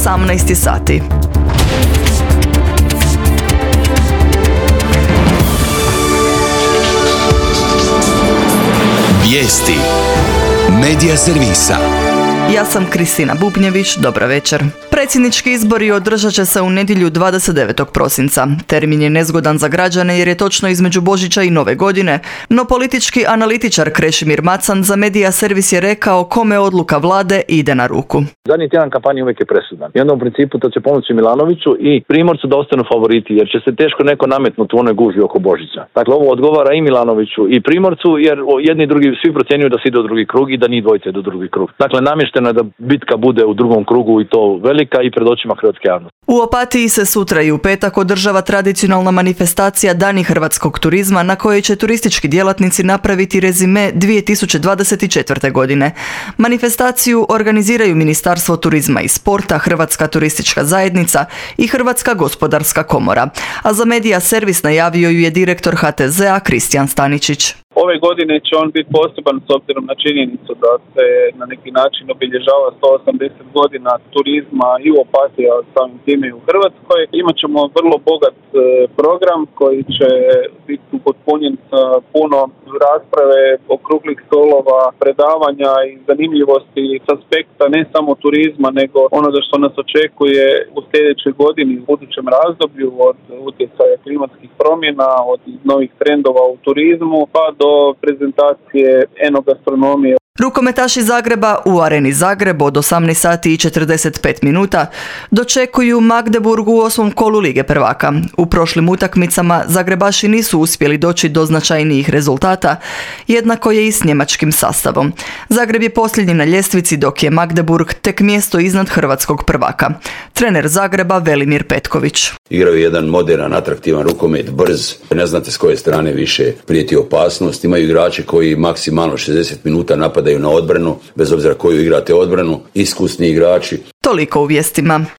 18 sati. Vijesti Medija servisa. Ja sam Kristina Bubnjević, dobra večer. Predsjednički izbori održat će se u nedjelju 29. prosinca. Termin je nezgodan za građane jer je točno između Božića i Nove godine, no politički analitičar Krešimir Macan za Medija servis je rekao kome odluka vlade ide na ruku. Zadnji tjedan kampanje uvijek je presudan. I onda u principu to će pomoći Milanoviću i Primorcu da ostanu favoriti, jer će se teško neko nametnuti u onoj gužvi oko Božića. Dakle, ovo odgovara i Milanoviću i Primorcu, jer jedni i drugi svi procjenjuju da se ide u drugi krug i da njih dvojice idu u drugi krug. Dakle, namješteno je da bitka bude u drugom krugu i to velika i pred očima hrvatske javnosti. U Opatiji se sutra i u petak održava tradicionalna manifestacija Dani hrvatskog turizma na kojoj će turistički djelatnici napraviti rezime 2024. godine. Manifestaciju organiziraju Ministarstvo turizma i sporta, Hrvatska turistička zajednica i Hrvatska gospodarska komora. A za Medija servis najavio ju je direktor HTZ-a Kristijan Staničić. Ove godine će on biti poseban s obzirom na činjenicu da se na neki način obilježava 180 godina turizma i u Opatiji, a samim time i u Hrvatskoj. Imaćemo vrlo bogat program koji će biti upotpunjen sa puno rasprave, okruglih stolova, predavanja i zanimljivosti s aspekta ne samo turizma, nego onoga što nas očekuje u sljedećoj godini, u budućem razdoblju, od utjecaja klimatskih promjena, od novih trendova u turizmu, pa do prezentacije enogastronomije. Rukometaši Zagreba u Areni Zagreb od 18 sati i 45 minuta dočekuju Magdeburg u 8. kolu Lige prvaka. U prošlim utakmicama Zagrebaši nisu uspjeli doći do značajnijih rezultata, jednako je i s njemačkim sastavom. Zagreb je posljednji na ljestvici dok je Magdeburg tek mjesto iznad hrvatskog prvaka. Trener Zagreba Velimir Petković. Igraju jedan moderan, atraktivan rukomet, brz, ne znate s koje strane više prijeti opasnost. Imaju igrače koji maksimalno 60 minuta napadaju na odbranu, bez obzira koju igrate odbranu, iskusni igrači. Toliko u vijestima.